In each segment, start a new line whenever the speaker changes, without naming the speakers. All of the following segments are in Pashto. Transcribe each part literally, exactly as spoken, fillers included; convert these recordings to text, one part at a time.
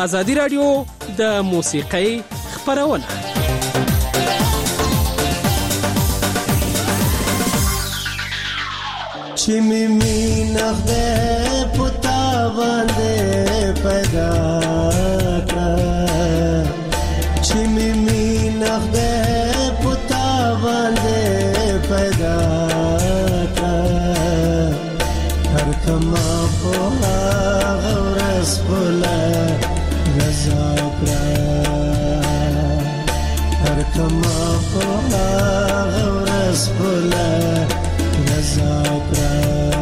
ازادي راډیو د موسیقۍ خبرونه.
چې می مینه ده پتا باندې پیدا کړ، چې می مینه ده پتا باندې پیدا کړ، هر کما په غورس بوله رضا کړ، هر کما په غورس بوله رضا کړ.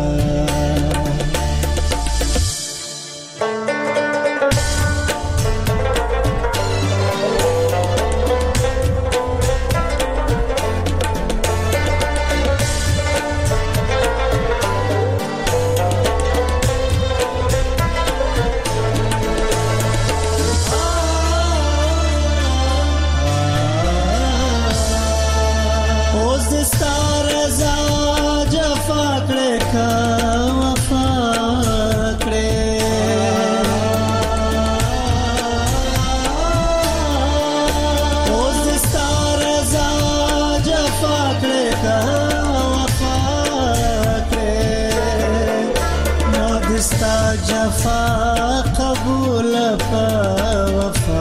جفا قبول په وفا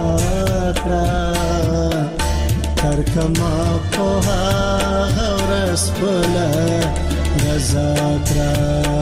کړه، تر کما په غورس بوله رضا کړه.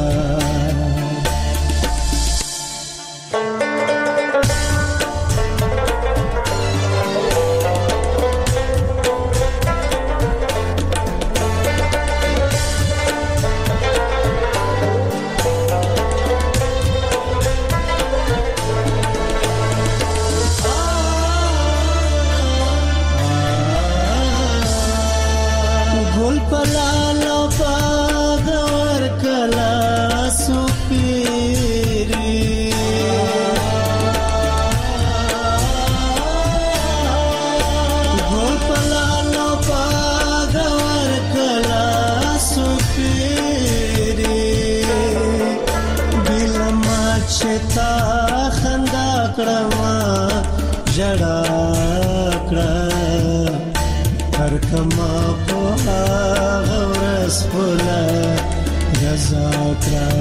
جڑا کړه، هر کما په غورس بوله رضا کړه.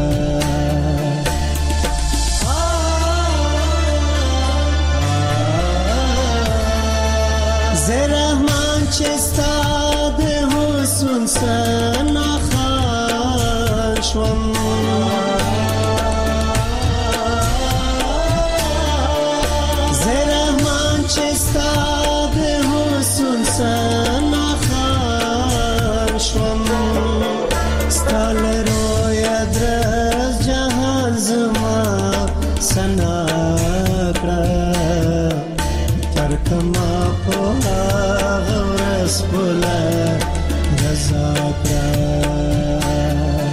زه رحمان چې ستا د حسن ثنا خان شوم، سنا خان شوم، ستال رویا درز جهان زما سنا کړه، تر کما په غورس بوله رضا کړه.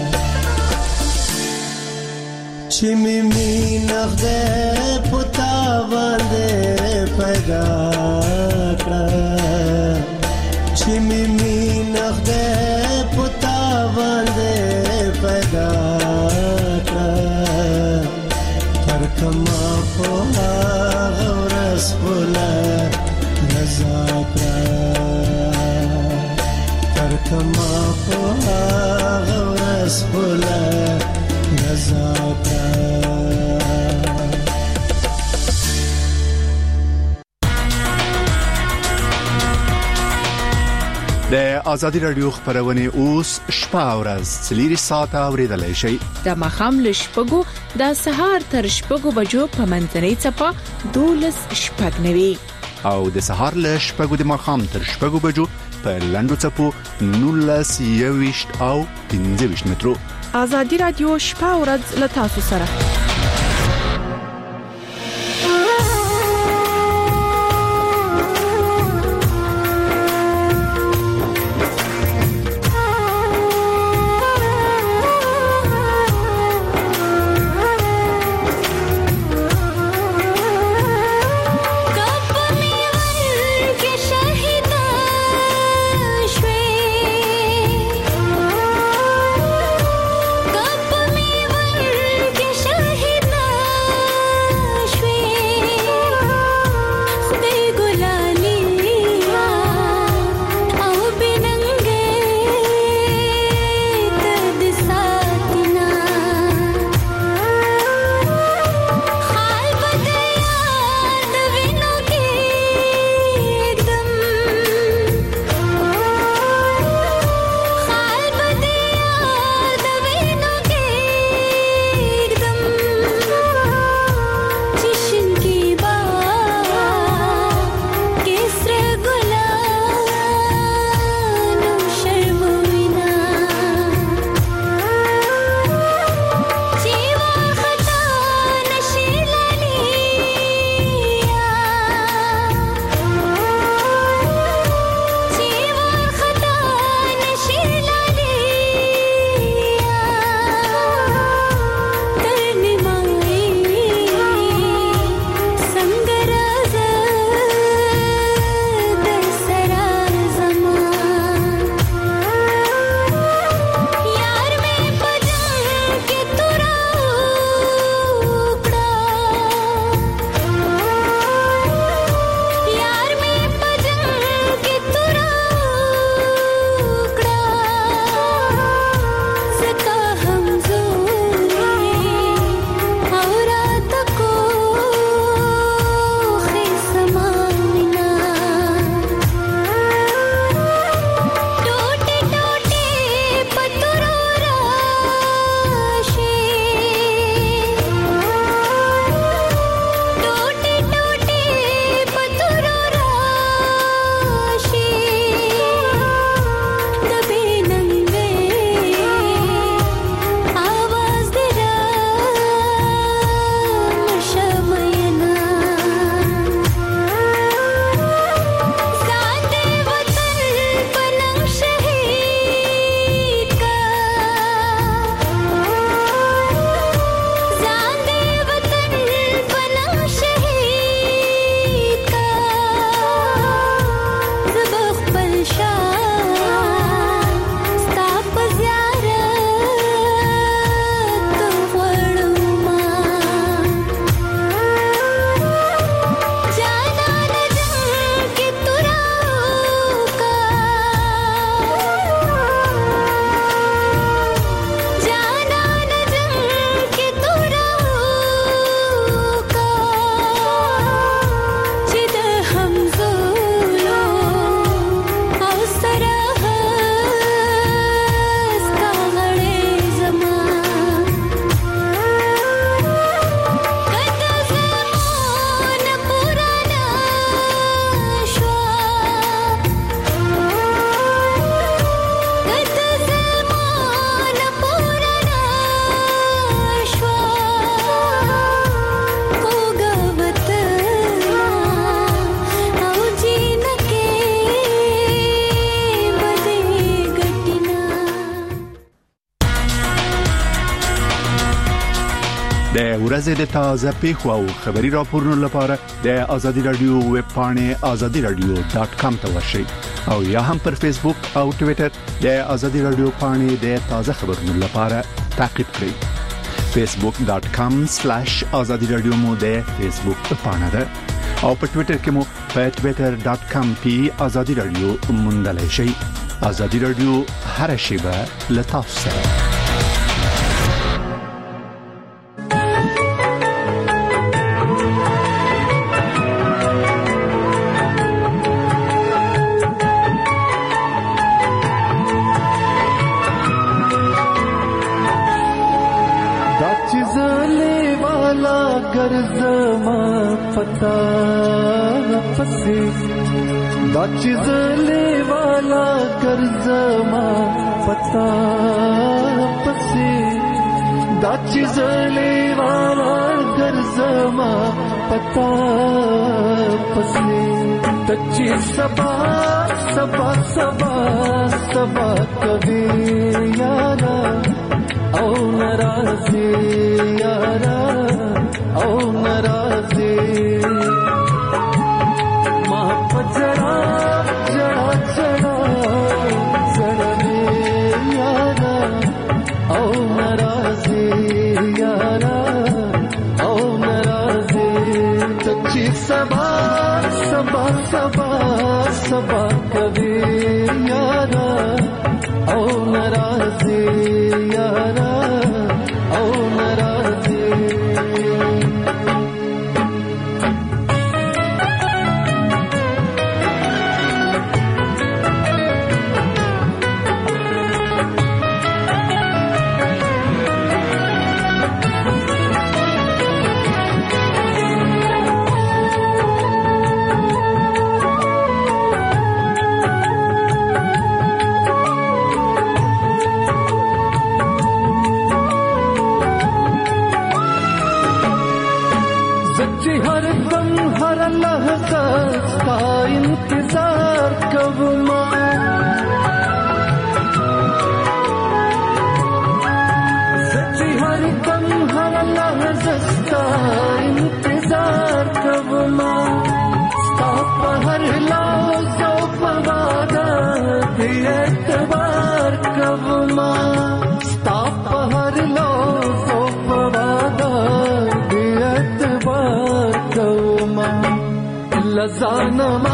چې می مینه ده پتا باندې پیدا کړه، چې می مینه ده پتا باندې پیدا کړه، تر کما په غورس بوله رضا کړه، تر کما په غورس بوله رضا کړه.
د ازادي راډیو خبرونه اوس شپه او ورځ څلور ساعته اوریدلای شئ.
د مخام له شپږو د سهار تر شپږو بجو په منځنۍ چپه دولس شپږ نوي
او د سهار له شپږو د مخام تر شپږو بجو په لندو چپو نولس یويشت او پنځه ویشت مترو.
ازادي راډیو شپه او ورځ له تاسو سره.
Shahid
د ورځې د تازه پیښو او خبري راپورونو لپاره د ازادي رادیو ویب پاڼه ازادي رادیو ډاٹ کام ته ورشئ او یا هم پر فیسبوک او ټوئیټر د ازادي رادیو پاڼه د تازه خبرونو لپاره تعقیب کړئ. فیسبوک ډاٹ کام سلیش ازادي رادیو مو د فیسبوک پاڼه ده او په ټوئیټر کې مو په ټوئیټر ډاٹ کام پی ازادي رادیو موندلای شئ. ازادي رادیو هر شیبه لطف سره.
पता फसे दा चिज़ले वाला कर्ज़मा पता फसे दा चिज़ले वाला कर्ज़मा पता फसे तच्ची सबा सबा सबा सबा कभी यारा औ नाराज़ी यारा औ नाराज़ी मां पजड़ा जड़ा जड़ा जड़े यारा औ नाराज़ी यारा औ नाराज़ी तच्ची सबा सबा सबा सबा कभी यारा औ नाराज़ी यारा औ नाराज़ी हर दम हर लहज़ा का इंतजार कब मैं सच्ची हर दम हर लहज़ा का इंतजार कब मैं स्टॉप हर लौज़ो पवादा भी एतबार कब मैं स्टॉप हर लौज़ो पवादा भी एतबार लज़ानमा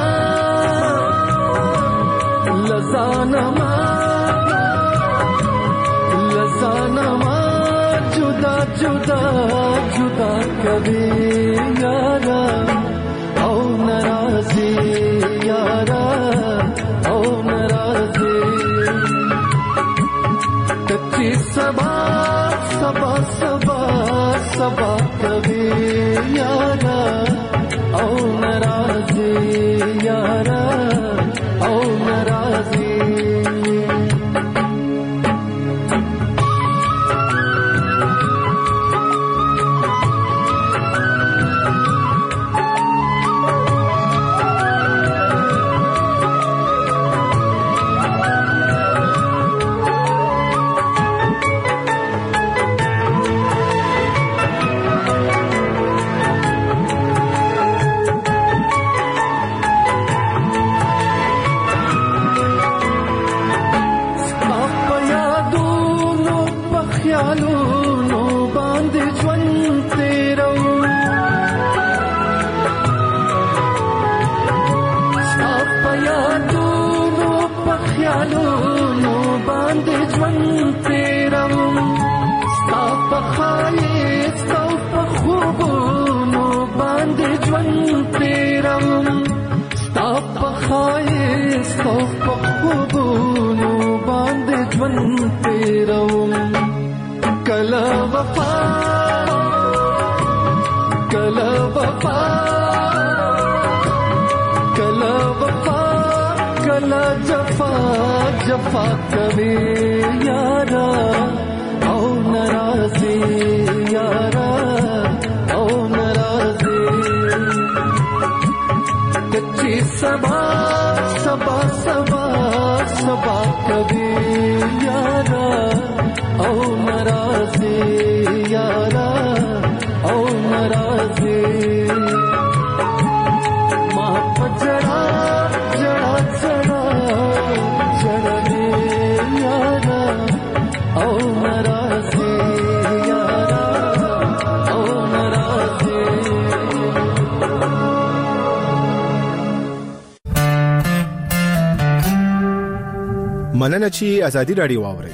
लज़ानमा लज़ानमा जुदा जुदा जुदा कभी यारा औ नाराज़ी यारा औ नाराज़ी कच्ची सबा सबा सबा सबा कभी यारा औ नाराज़ी यारा औ नाराज़ी ख्यालों बांध ज्वलते रहो सापया दोनों पख्यालों बांध ज्वलते रहो साप खाए साप खूबों बांध ज्वलते रहो साप खाए साप खूबों बांध ज्वलते रहो कला वफा कला वफा कला वफा कला जफा जफा कभी यारा औ नाराज़ी यारा औ नाराज़ी कच्ची सबा सबा सबा सबा कभी यारा औ नाराज़ी यारा
مننه چې ازادي رادیو واورئ.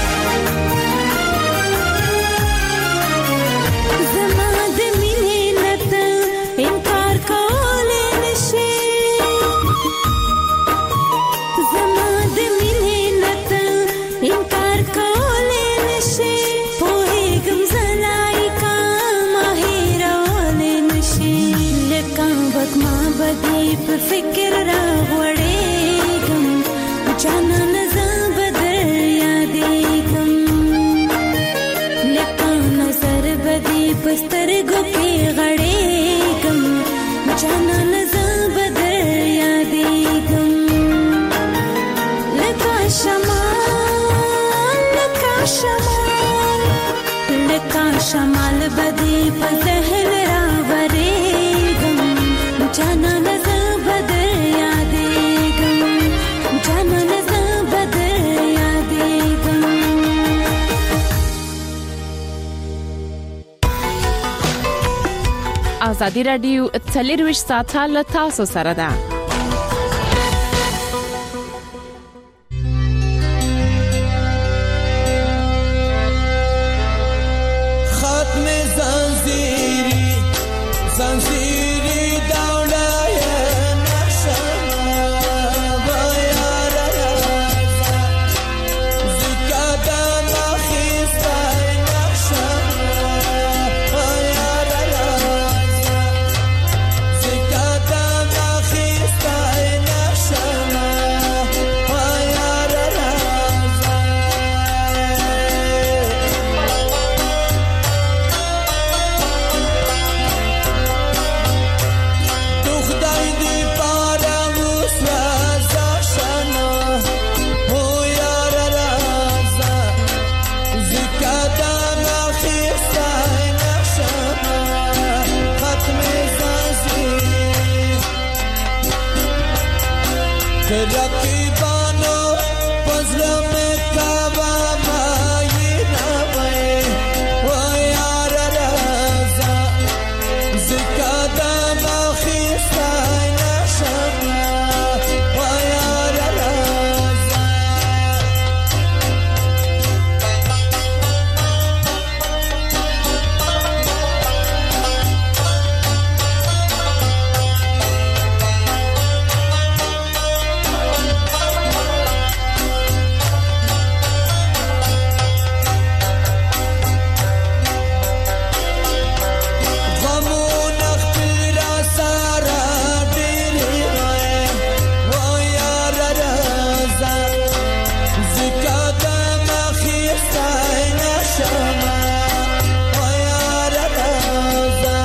زما د مینې
ازادي رادیو څلرویشت ساعته له تاسو سره ده.
ختم زنجیری زنجیری دولای نشما ویار رازا زکادا نخیستای نشما ویار رازا زکادا نخیستای نشما ویار رازا خدای دی پارموس رازا شنا او یار رازا زکادا نخیستای نشما ختم زنجیر رقیبانو پزلم کعبه مایی نوی او یار رازا زکادا نخیستای نشما و یار رازا غمون اخبر سارا دیری غیر و یار رازا زکادا نخیستای نشما و یار رازا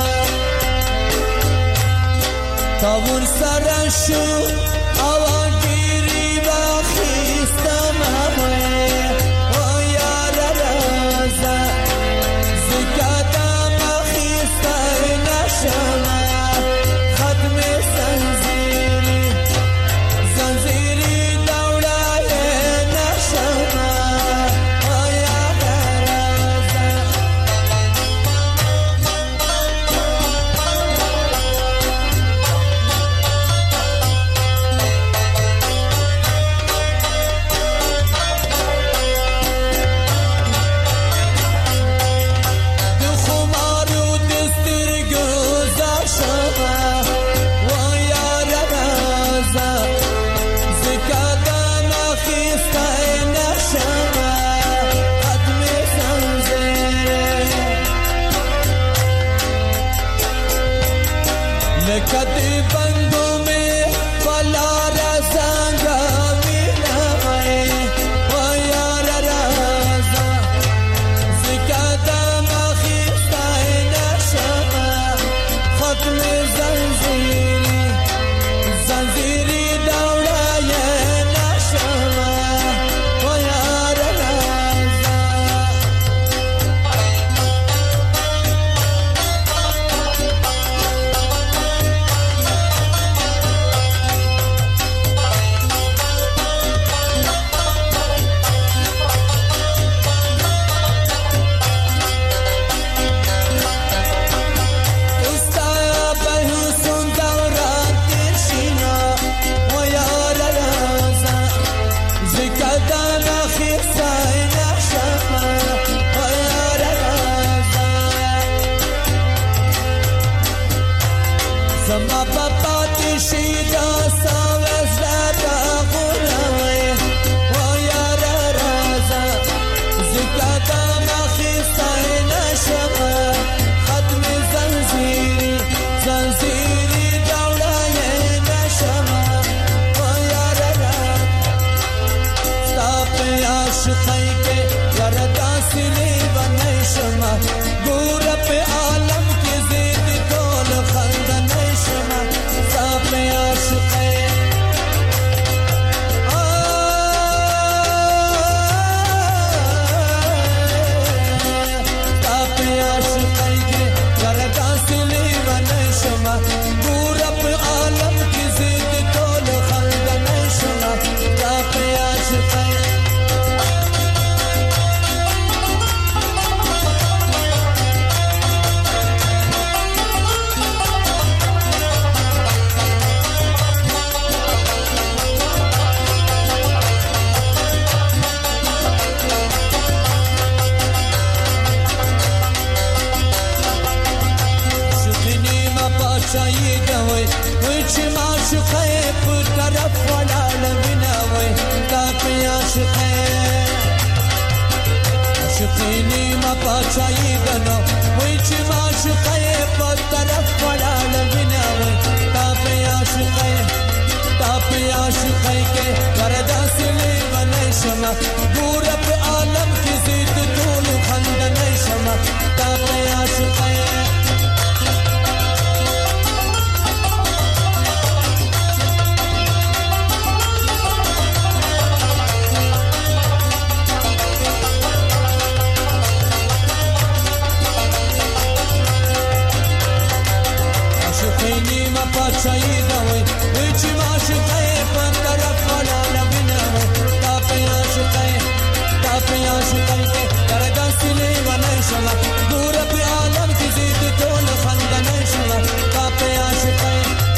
تاون سرشو آوانگیری با خیستم همه و یار رازا زکادا نخیستای نشما ختم زنجیری زنجیری دولای نشما و یار رازا د خمارو دسترګو زار شمه و یار رازا زکادا نخیستای نشما ختم زنجیر لکت بندو میں فلا رزنگا مینوی و یار رازا زکادا نخیستای نشما ختم زنجیری زنجیری دولای نشما و یار رازا استایا بهوسون دوران ترشینا و یار رازا زکادا نخیستای نشما و یار رازا زما پاپا تشیدا ساوز لدا غلاوی و یار رازا زکادا نخیستای نشما ختم زنجیری زنجیری دولای نشما و یار رازا ستاپ عاشقی کے گردا سلی و نشما گور پہ عالم کی زید کول خند نشما ستاپ عاشقی ستاپ عاشقی کے گردا سلی و نشما گور پہ عالم کی زید کول خند نشما ستاپ عاشقی عاشقې په طرف ولاړ وینا وای تا په عاشقې عاشقې نیمه پاچایي دنو وای چې عاشقې په طرف ولاړ وینا وای تا په عاشقې تا په عاشقې کې وردا سلې ونې شمه ګور په عالم کې زید ټول خندنې شمه تا په عاشقې پاچایي دا وای وای چې عاشقې په طرف ولاړ وینا وای تا په عاشقې تا په عاشقې کې دردا سلې ونې شمه ګور په عالم کې زید ټول خندنې شمه تا په عاشقې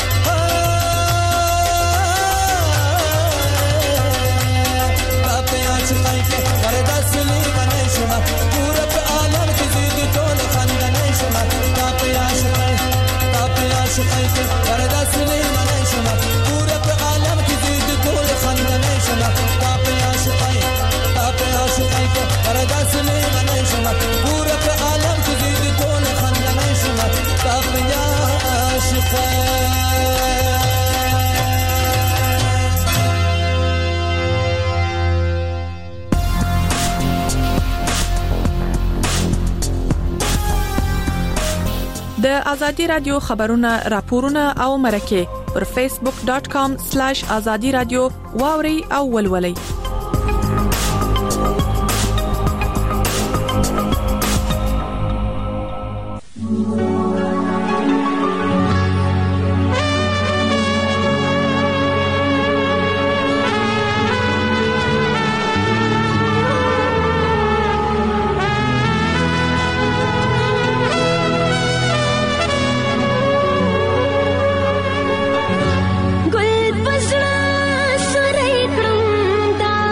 تا په عاشقې کې دردا سلې ونې شمه ګور په عالم کې زید ټول خندنې شمه تا په عاشقې عاشقې کې وردا سلې منې شمه پورا په عالم کې دې ټول خندنې شمه تا په عاشقې تا په عاشقې کې وردا سلې منې شمه پورا په عالم کې دې ټول خندنې شمه تا په عاشقې
د ازادي رادیو خبرونه راپورونه او مرکه پر فیسبوک ډاٹ کام سلیش ازادي رادیو واوري او ولولي.
Gul pasra surai krum da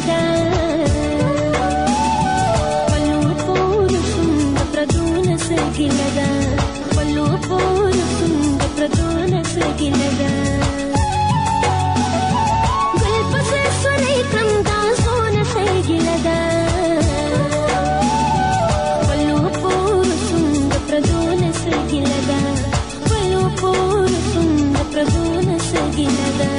ګلدا پلو پور سند پردون سګلدا پلو پور سند پردون سګلدا ګل پس سورې کم دا سون سګلدا پلو پور سند پردون سګلدا پلو پور سند پردون سګلدا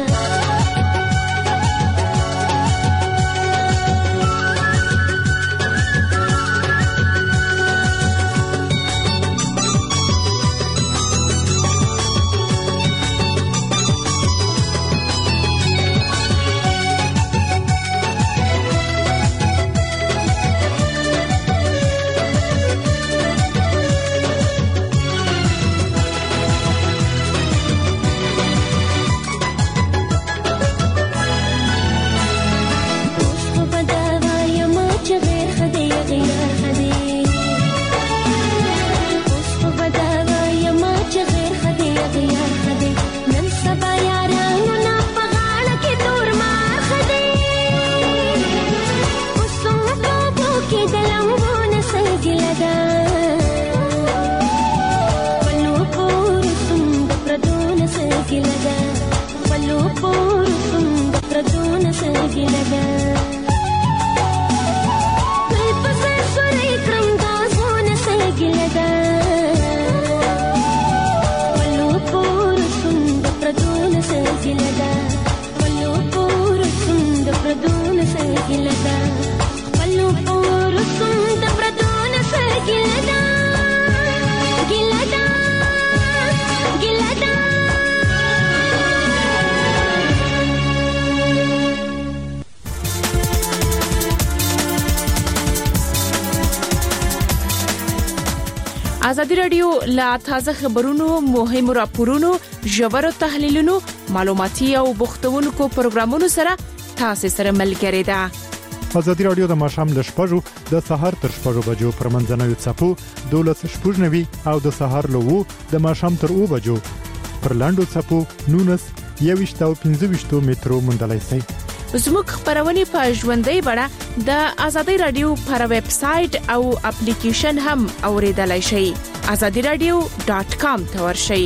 ازادي رادیو لا تازه خبرونو مهم راپورونو ژورو تحلیلونو معلوماتي او بوختونکو پروګرامونو سره تاسو سره ملګری ده.
ازادي رادیو د ماښام ل شپږو د سهار تر شپږو بجو پر منځنوي چپو دولس شپږنوي او د سهار له وو د ماښام تر او بجو پر لاندو چپو نونس یويشت او پنځه مترو مندلای سي.
زموږ خبرونه په ژوندۍ بڼه د ازادي رادیو پر ویب سټ او اپلیکیشن هم اوریدلای شئ. azadi radio dot com ته ورشئ.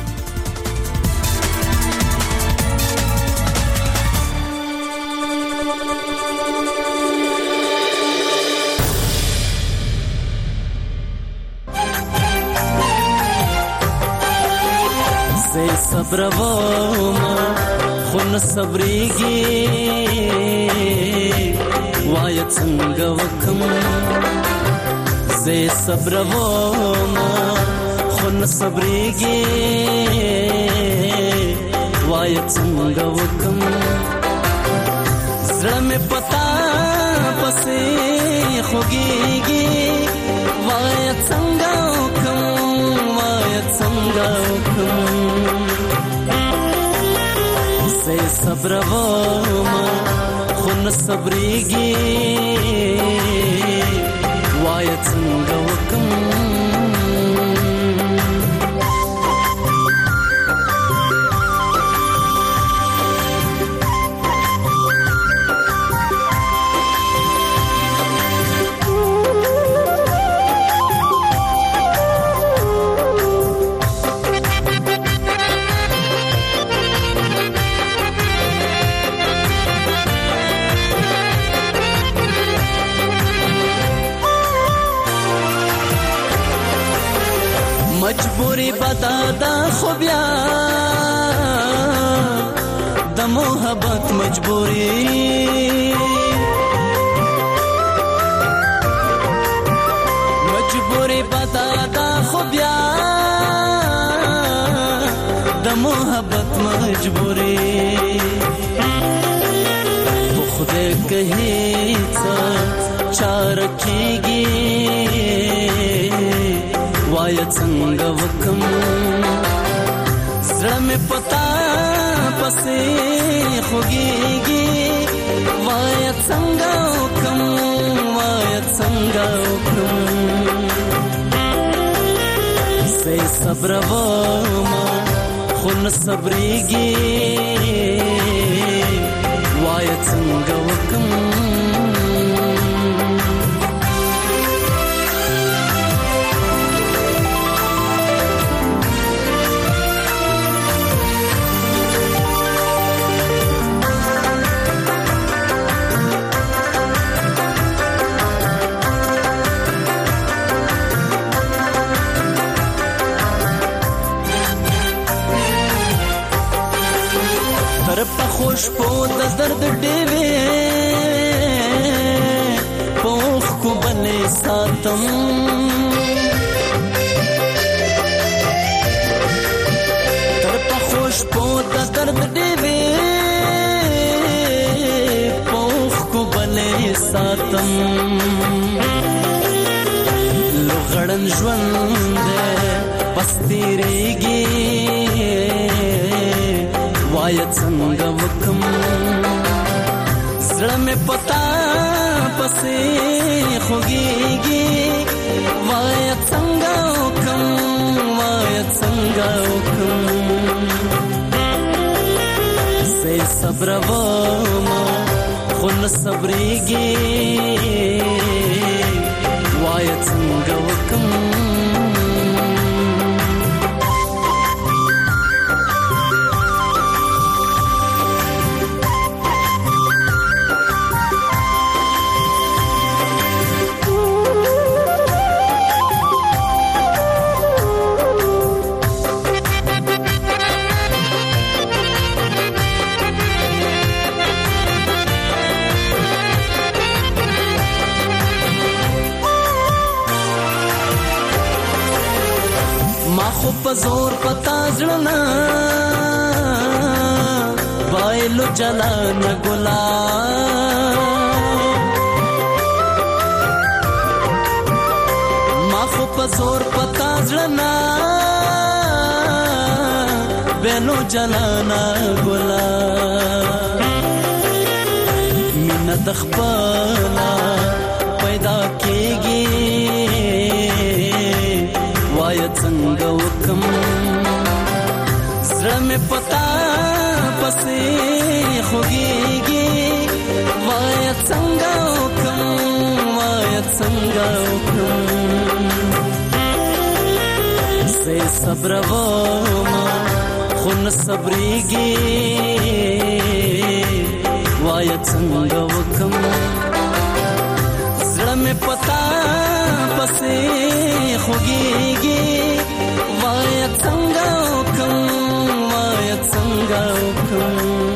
زه صبر وما خون صبرېږي وای څنګه وکم زه صبر وما خون صبرېږي وای څنګه وکم زړه مې پتا پسې خوږيږي وای څنګه وکم وای څنګه وکم زه صبر وما خون صبرېږي وای څنګه وکم مجبوری بدا دا خو بیا د محبت مجبوری مجبوری بدا دا خو بیا د محبت مجبوری خدای کہی څه چار کیږي وای څنګه وکم زړه مې پتا پسې خوږيږي وای څنګه وکم وای څنګه وکم زه صبر وما خون صبرېږي وای څنګه وکم
شپو د درد ډېوې پوخ کو بلې ساتم تر پخو شپو د درد ډېوې پوخ کو بلې ساتم لغړن ژوند بس تیریږي وای څنګه وکم زړه مې پتا پسې خوږيږي وای څنګه وکم وای څنګه وکم سې صبر وما خو نه صبرېږي وای څنګه وکم خو پزور پتا زړنا بایلو جلان ګلا ما خو پزور پتا زړنا بایلو جلان ګلا مینا دخپلا پیدا کېږي وای څنګه وکم زړه مې پتا پسې خوږيږي وای څنګه وکم وای څنګه وکم سې صبر وما خو نه صبرېږي وای څنګه وکم زړه مې پتا پسې خوږيږي وای څنګه وکم وای څنګه وکم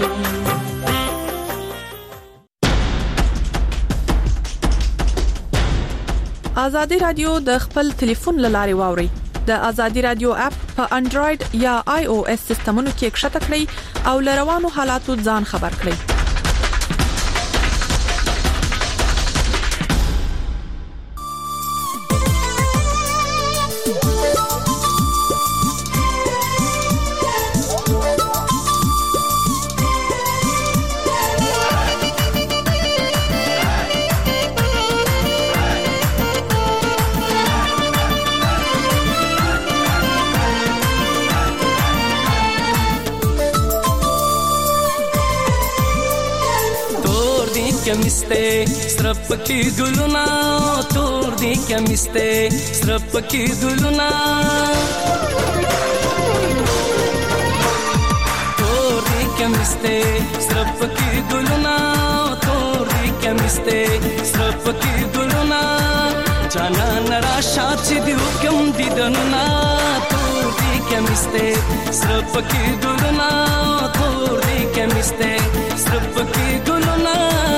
ازادي رادیو د خپل ټلیفون لارې واوري د ازادي رادیو اپ په انډراید یا آی او اس سیستمونو کې کښته کړئ او لروانو حالاتو ځان خبر کړئ
کمیسته سرپ کی ګلونا تور دی کمیسته سرپ کی ګلونا تور دی کمیسته سرپ کی ګلونا تور دی کمیسته سرپ کی ګلونا جانا نرا شاچ دی حکم دی دنا تور دی کمیسته سرپ کی ګلونا تور دی کمیسته سرپ کی ګلونا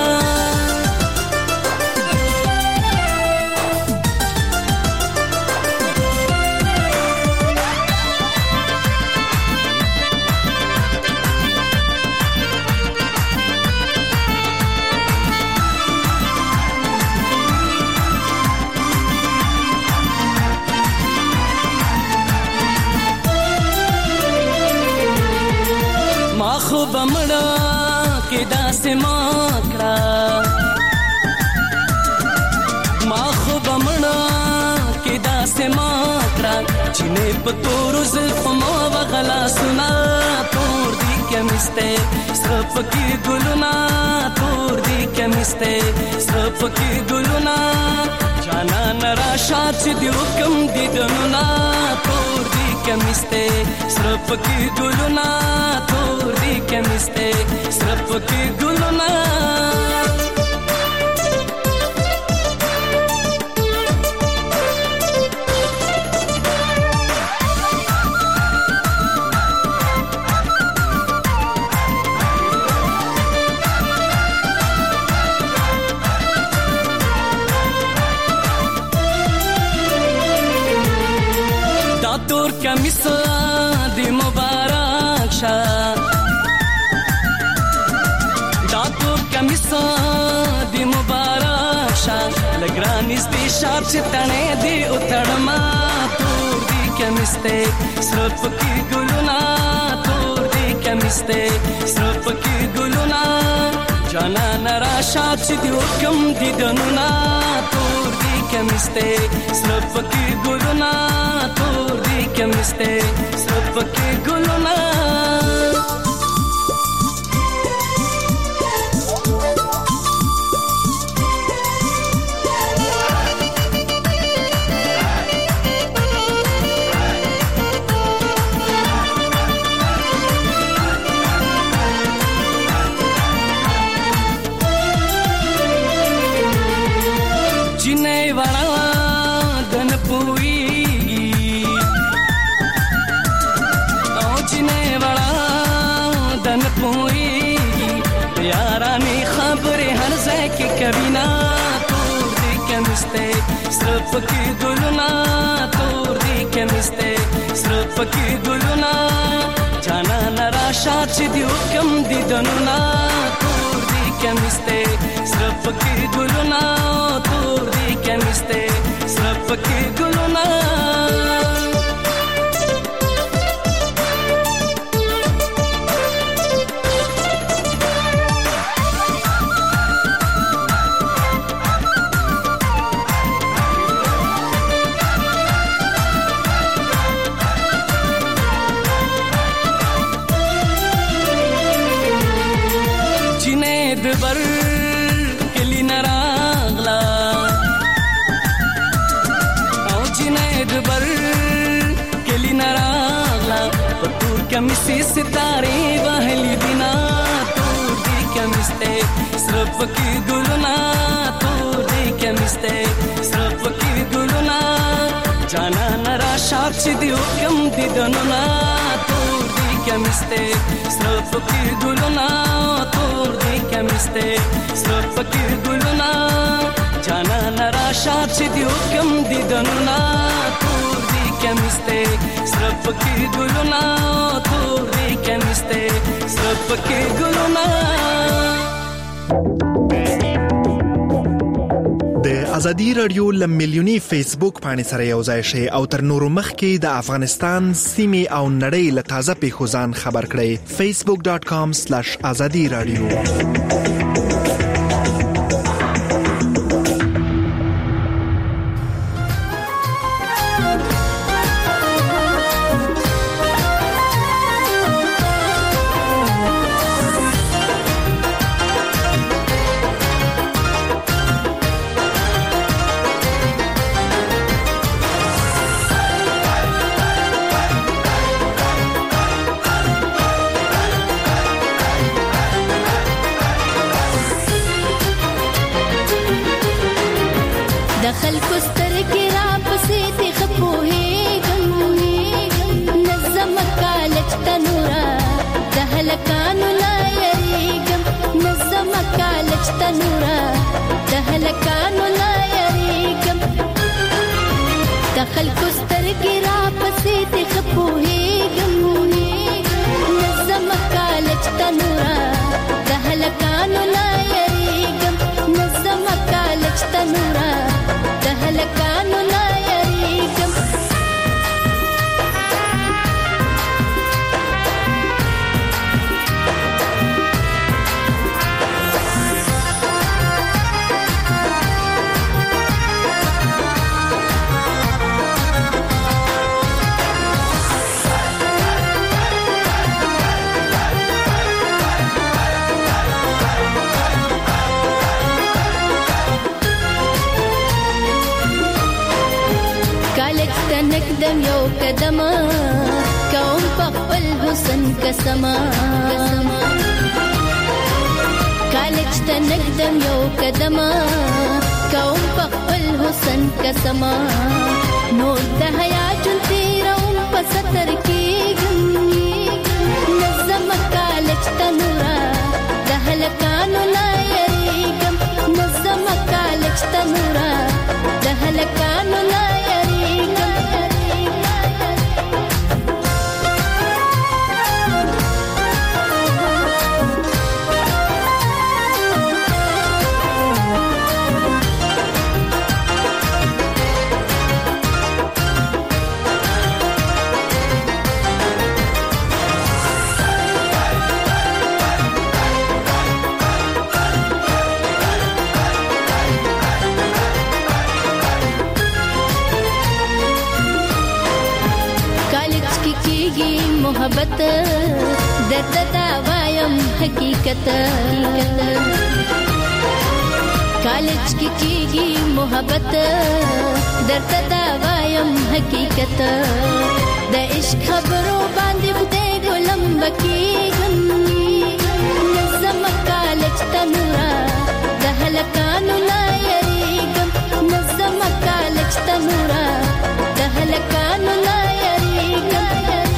خو بمړه کې داسې ماکړه ما خو بمړه کې داسې ماکړه چې نه په تور زلف مو وغلا سنا تور دی کمیسته سرپ کی ګلونا تور دی کمیسته سرپ کی ګلونا جانا نرا شات دی حکم دی دنونا تور دی کمیسته سرپ کی ګلونا تور دی کمیسته سرپ کی ګلونا تور کمیس دی مبارک شا دا تور کمیس دی مبارک شا لګرانیس دی شاپ چتنه دی اتړما تور دی کمیسته سرپ کی ګلونا تور دی کمیسته سرپ کی ګلونا جانا نرا شاپ دی حکم دی دنونا تور دی کمیسته سرپ کی ګلونا تور دی کمیسته سرپ کی ګلونا جنې وړا دن پويږي او جنې وړا دن پويږي یارانې خبره هر ځای کې کوینا تور دی کمیسته سرپ کی ګلونا تور دی کمیسته سرپ کی ګلونا جانا نرا شات دی حکم دی دنونا تور دی کمیسته سرپ کی ګلونا تور دی کمیسته سرپ کی ګلونا جنید بر کلی نراغلا او جنید بر کلی نراغلا پتور کمیسی ستاره وحلی دینا تور دی کمیسته سرپ کی ګلونا تور دی کمیسته سرپ کی ګلونا جانا نرا شاپ دی حکم دی دنونا تور دی کمیسته سرپ کی ګلونا تور دی کمیسته سرپ کی ګلونا جانا نرا شات دی حکم دی دنونا تور دی کمیسته سرپ کی ګلونا تور دی کمیسته سرپ کی ګلونا
د ازادي رادیو لمیلیونی فیسبوک باندې سره یو ځای شي او تر نورو مخکې د افغانستان سیمې او نړۍ له تازه پیښو ځان خبر کړئ facebook dot com slash azadi radio
نګدم یو قدم کوم په خپل حسن قسم کالج ته نګدم یو قدم کوم په خپل حسن قسم نو د حیا جون تیروم په ستر کېږم نظم کالج ته نورا د هلکانو نه یریږم نظم کالج ته نورا د هلکانو نه محبت درته دا وایم حقیقت کالج کې کېږي محبت درته دا وایم حقیقت د عشق خبرو باندې خدای ګلم بکیږم نظم کالج ته نورا د هلکانو نه یریږم نظم کالج ته نورا د هلکانو نه یریږم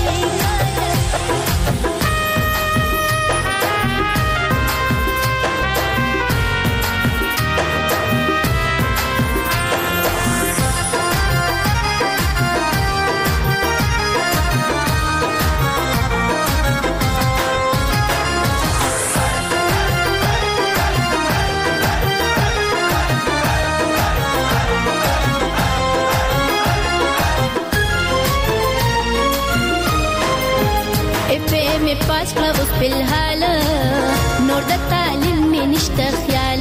پاس کړه اوس په حال نور د تعلیم می نشته خیال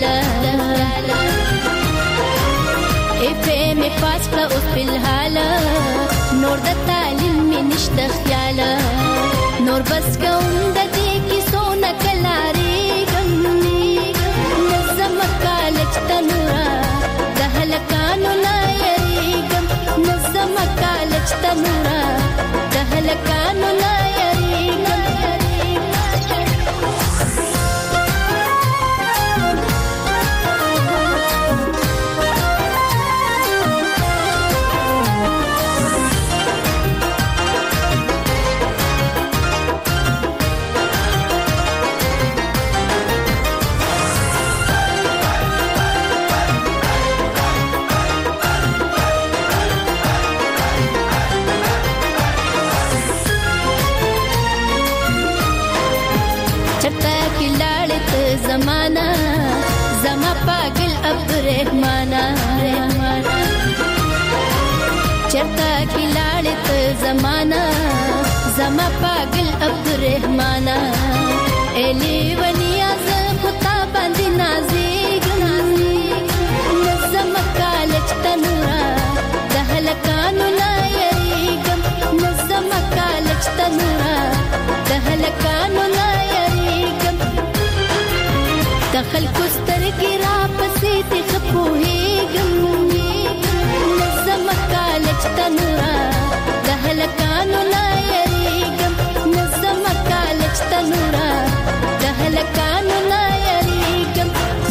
اف ام پاس کړه اوس په حال نور د تعلیم می نشته خیال نور بس کوم د دې کی سونه کلاري ګم نظم کالج تنورا د هلکانو نه یریږم نظم کالج تنورا د هلکانو نه زمانہ زما پاگل عبدالرحمانہ چرتا کی لاڑت زمانہ زما پاگل عبدالرحمانہ ایلی ونیا زخطا باندی نازیگم نظم کالج تنورا دہلکانو نا یریگم نظم کالج تنورا دہلکانو نا یریگم دخل کوستر کی را پسې ته خپوهېږم نظم کالج تنورا د هلکانو نه یریږم نظم کالج تنورا د هلکانو نه یریږم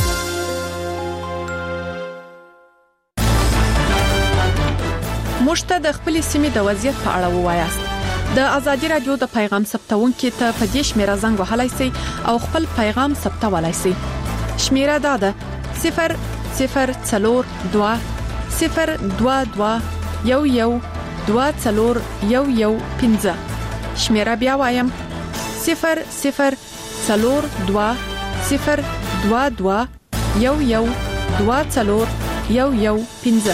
موږ ته د خپل سیمې د وضعیت په اړه ووایاست د ازادي رادیو د پیغام ثبتونکو ته په دې شمیره زنګ وهلای شئ او خپل پیغام ثبتولای شئ شمیره دا ده صفر صفر څلور دوه صفر دوه دوه یو یو دوه څلور یو یو پنځه شمیره بیا وایم صفر صفر څلور دوه صفر دوه دوه یو یو دوه څلور یو یو پنځه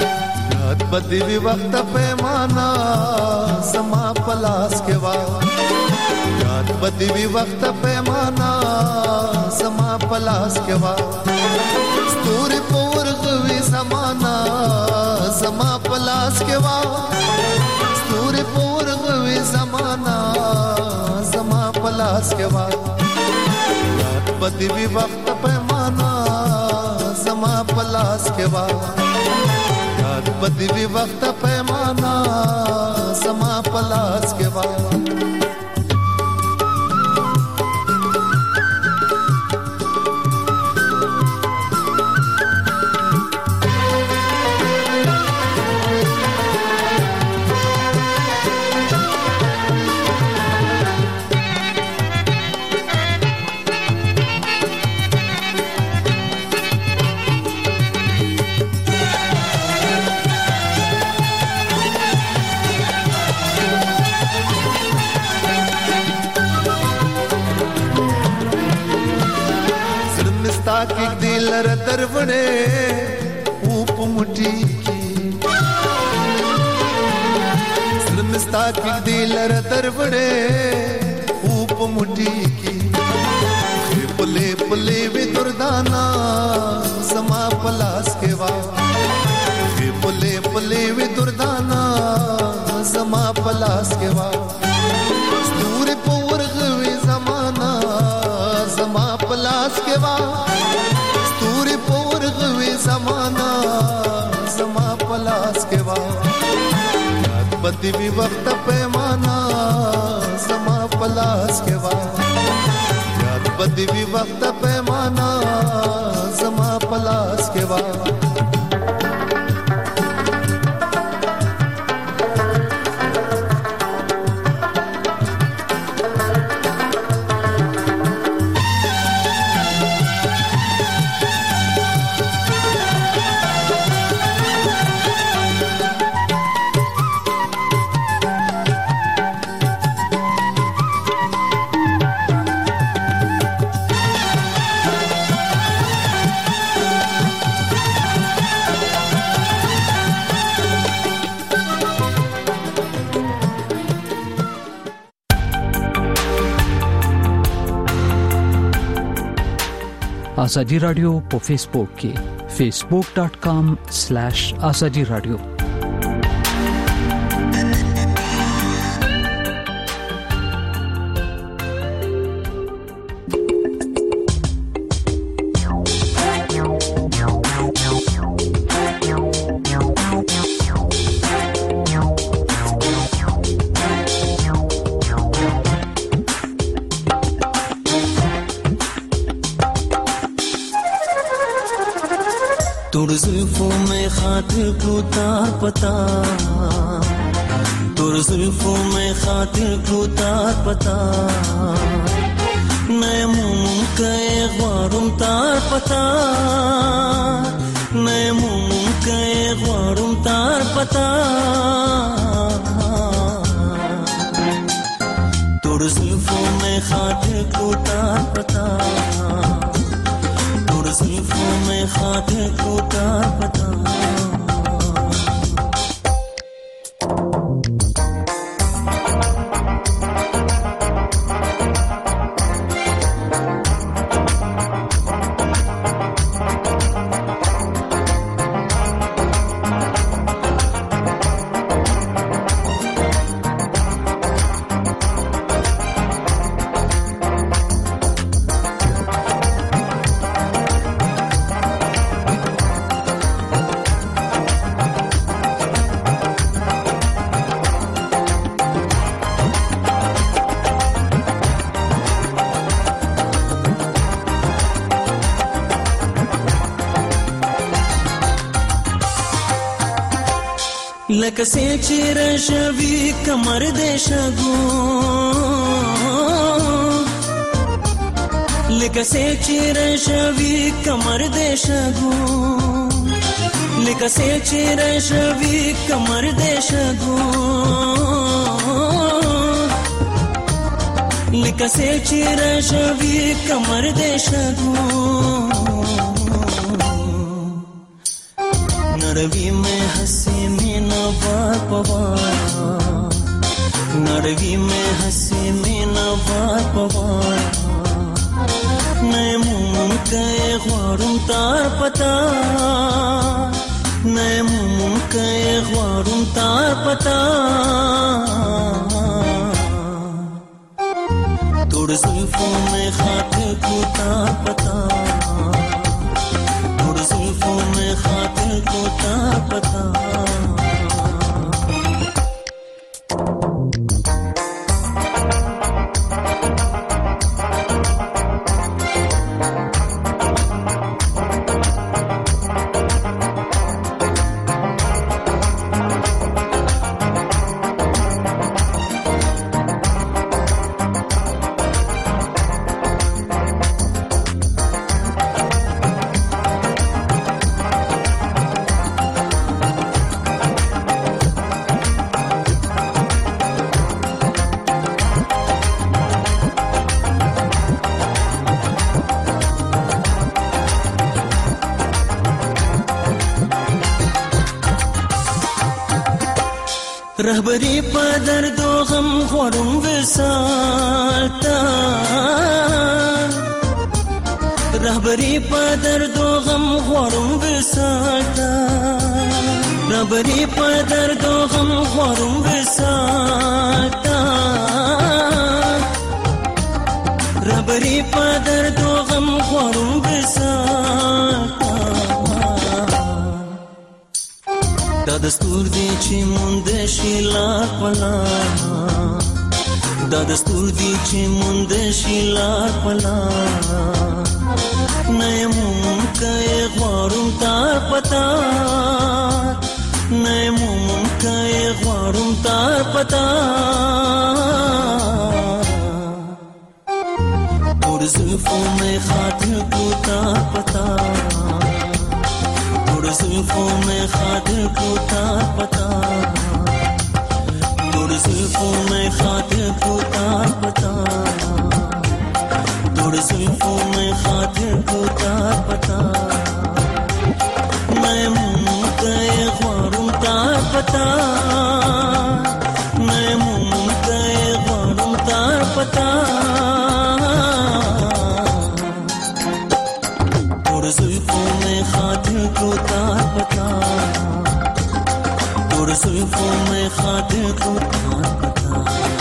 بدوی وقت پیمانا سما پلاس کے وا याद بدوي وخت پیمانا زما پلاس کې وا ستوري پور غوي زمانہ زما پلاس کې وا ستوري پور غوي زمانہ زما پلاس کې وا याद بدوي وخت پیمانا زما پلاس کې وا याद بدوي وخت پیمانا زما پلاس کې وا की दिलर दरवड़े ऊप मुठी की श्रमस्ता की दिलर दरवड़े ऊप मुठी की पले पले वे दुर्दाना समा पलास के वा पले पले वे दुर्दाना समा पलास के वा स्तूर पोर गवे जमाना समा पलास के वा स्तूरी पोर गवे जमाना समा पलास के वा याद بدوي وخت پیمانا समा पलास के वा याद بدوي وخت پیمانا समा पलास के वा
आजादी radio په فیسبوک کې facebook dot com slash azadi radio
जुल्फों में खातिर को तार पता तुर जुल्फों में खातिर को तार पता नए मुम के ख्वारुम तार पता नए मुम के ख्वारुम तार पता तुर जुल्फों में खातिर को तार पता जुल्फों में खातिर को तार पता لکه سچیر شوی کمر دې شګو لکه سچیر شوی کمر دې شګو لکه سچیر شوی کمر دې شګو لکه سچیر شوی کمر دې شګو نروی میں ہنسی میں نہ بار پوا ناروی میں ہنسی میں نہ بات پوارا نئے ممکن غوارم تار پتا نئے ممکن غوارم تار پتا توڑ زلفوں میں خاطر کو تار پتا توڑ زلفوں میں خاطر کو تار پتا رهبری په درد و غم غواړم وصال ته رهبری په درد و غم غواړم وصال ته رهبری په درد و غم غواړم وصال ته رهبری په درد و غم غواړم وصال ته دا دستور دی چې مونږ شي لار پلا دا دستور دی چې مونږ شي لار پلا نه ممکن غواړم تار پتا نه ممکن غواړم تار پتا اور زلفوں میں خاطر کو تار پتا زلفوں میں خاطر کو تار پتا توڑ زلفوں میں خاطر کو تار پتا توڑ زلفوں میں خاطر کو تار پتا میں ممکن غوارم تار پتا میں ممکن غوارم تار پتا توڑ زلفوں میں خاطر کو تار پتا توڑ زلفوں میں خاطر کو تار پتا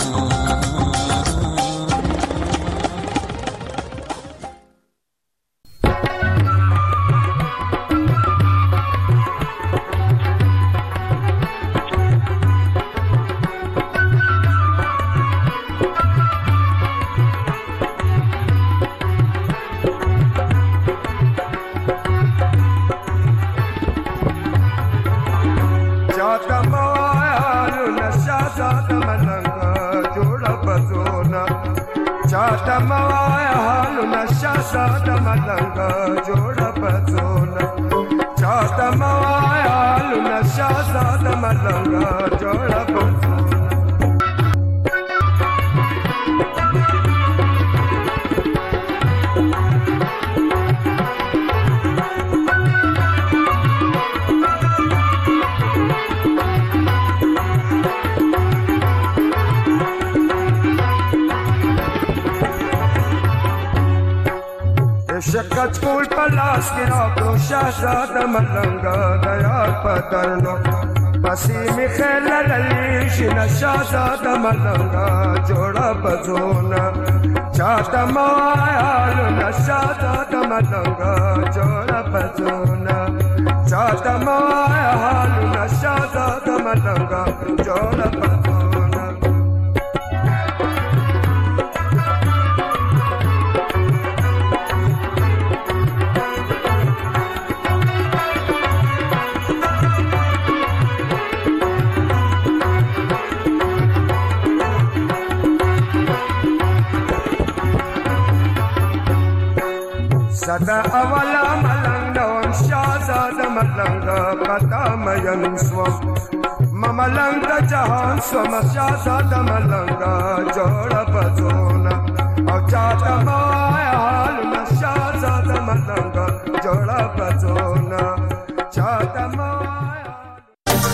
شکت کول پلاس کی راکو شاہزاد ملنگا دیار پترنو پسی می خیل للیشن شاہزاد ملنگا جوڑا بزونا چاہتا موایالونا شاہزاد ملنگا جوڑا بزونا چاہتا موایالونا شاہزاد ملنگا جوڑا بزونا صدا اولا ملنگ نوم شاہزاد ملنگ پتا مین سوم مملنگ جہان سوم شاہزاد ملنگ جوڑا بزونا او چاہتا موایا حالنا شاہزاد ملنگ جوڑا بزونا چاہتا موایا